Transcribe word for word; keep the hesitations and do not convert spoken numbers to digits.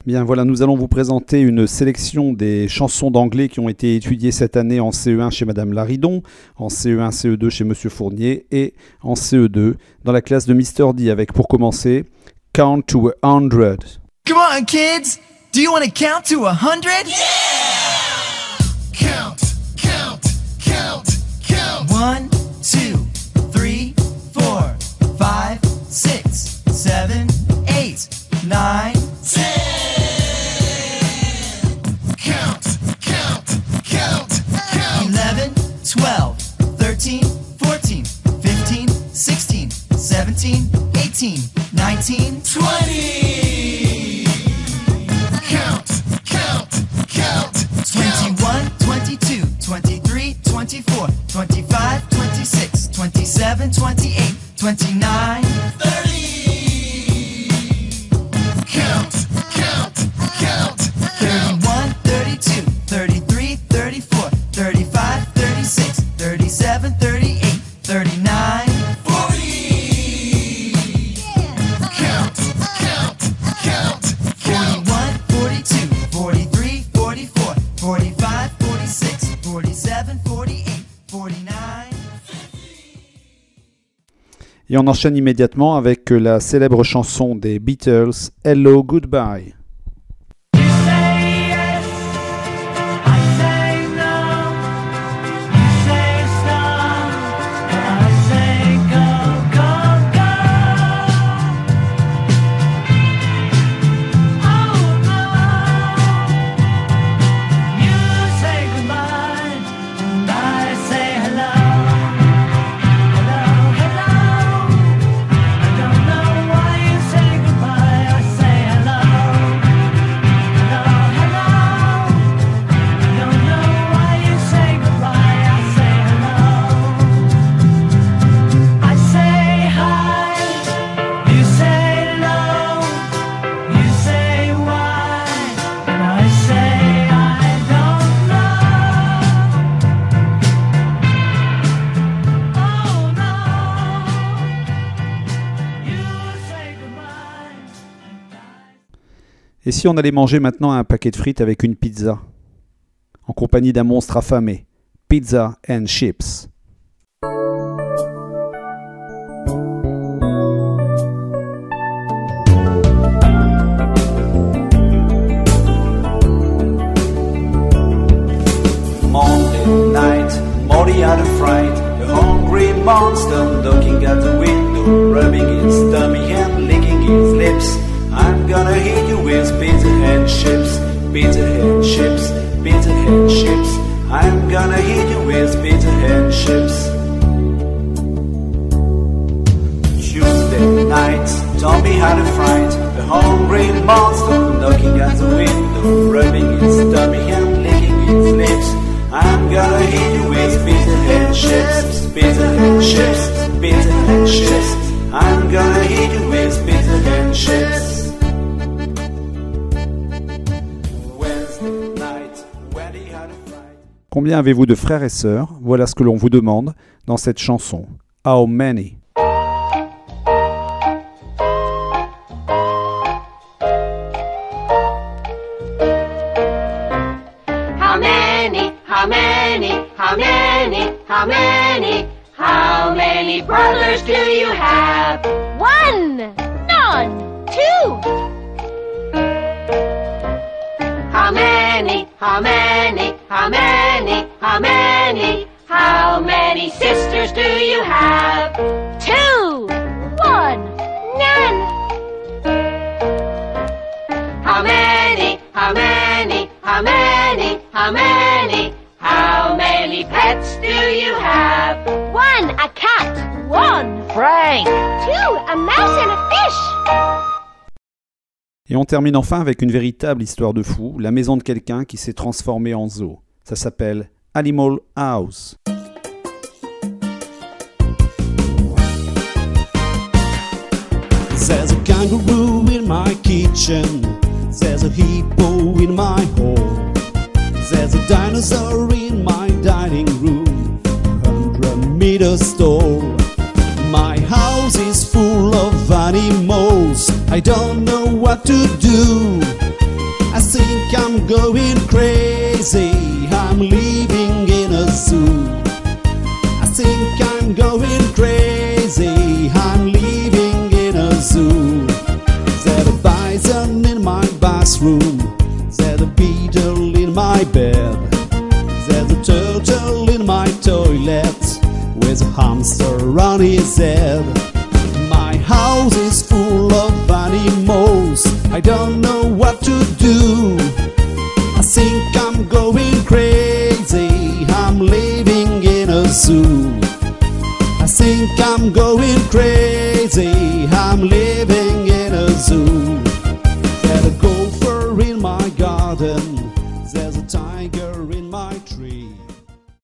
Bien voilà, nous allons vous présenter une sélection des chansons d'anglais qui ont été étudiées cette année en C E un chez Madame Laridon, en C E un C E deux chez Monsieur Fournier et en C E deux dans la classe de Mister D avec pour commencer Count to a Hundred. Come on kids, do you want to count to a hundred? Yeah! Count, count, count, count. One, two, three, four, five, six, seven, eight, nine, ten. twelve, thirteen, fourteen, fifteen, sixteen, seventeen, eighteen, nineteen, twenty. Count, count, count. twenty-one, twenty-two, twenty-three, twenty-four, twenty-five, twenty-six, twenty-seven, twenty-eight, twenty-nine, thirty. Count, count, count. thirty-one, thirty-two, thirty-three, thirty-four, thirty-five, thirty-six, thirty-seven, thirty-eight, thirty-nine, forty. Count, count, count. forty-one, forty-two, forty-three, forty-four, forty-five, forty-six, forty-seven, forty-eight, forty-nine. Et on enchaîne immédiatement avec la célèbre chanson des Beatles, Hello Goodbye. Et si on allait manger maintenant un paquet de frites avec une pizza, en compagnie d'un monstre affamé, Pizza and Chips. Monday night, Molly had a fright, a hungry monster looking at the window, rubbing his tummy and licking his lips. I'm gonna hit you with pizza and chips, pizza and chips, pizza and chips. I'm gonna hit you with pizza and chips. Tuesday night, Tommy had a fright, a hungry monster knocking at the window, rubbing his tummy and licking his lips. I'm gonna hit you with pizza and chips, pizza and chips, pizza and chips. I'm gonna hit you with pizza and chips. Combien avez-vous de frères et sœurs? Voilà ce que l'on vous demande dans cette chanson. How many? How many, how many, how many, how many, how many brothers do you have? One, none, two. How many, how many, how many, how many, how many sisters do you have? Two, one, none. How many, how many, how many, how many, how many pets do you have? One, a cat. One, Frank. Two, a mouse and a fish. Et on termine enfin avec une véritable histoire de fou, la maison de quelqu'un qui s'est transformée en zoo. Ça s'appelle Animal House. There's a kangaroo in my kitchen. There's a hippo in my hall. There's a dinosaur in my dining room. Hundred meters tall. My house is full of animals. I don't know what to do. this room. There's a beetle in my bed. There's a turtle in my toilet with a hamster on his head. My house is full of animals. I don't know what to do. I think I'm going crazy. I'm living in a zoo. I think I'm going crazy. I'm living in a zoo. There's a gopher in my garden.